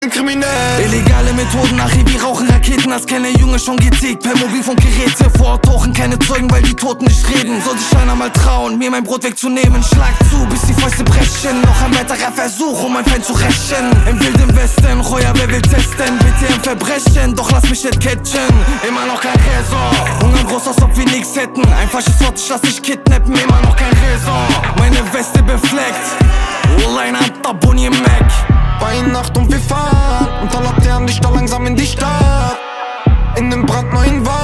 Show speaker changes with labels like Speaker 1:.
Speaker 1: Kriminell.
Speaker 2: Illegale Methoden, Archiv wie Rauchen, Raketen, das kennt der Junge schon getickt. Per Mobilfunkgeräte, vor Ort tauchen keine Zeugen, weil die Toten nicht reden. Soll sich einer mal trauen, mir mein Brot wegzunehmen. Schlag zu, bis die Fäuste brechen. Noch ein weiterer Versuch, um mein Feind zu rächen. Im wilden Westen, Reuer, wer will testen? Bitte im Verbrechen, doch lass mich nicht catchen. Immer noch kein Raison, Hunger groß, als ob wir nix hätten. Ein falsches Wort, ich lass dich kidnappen, immer noch kein Raison. Meine Weste befleckt, Allein an Tabuni im Mac.
Speaker 1: Weihnacht und wir fahren unter Laternenlichter langsam in die Stadt. In nem brandneuen Wagen.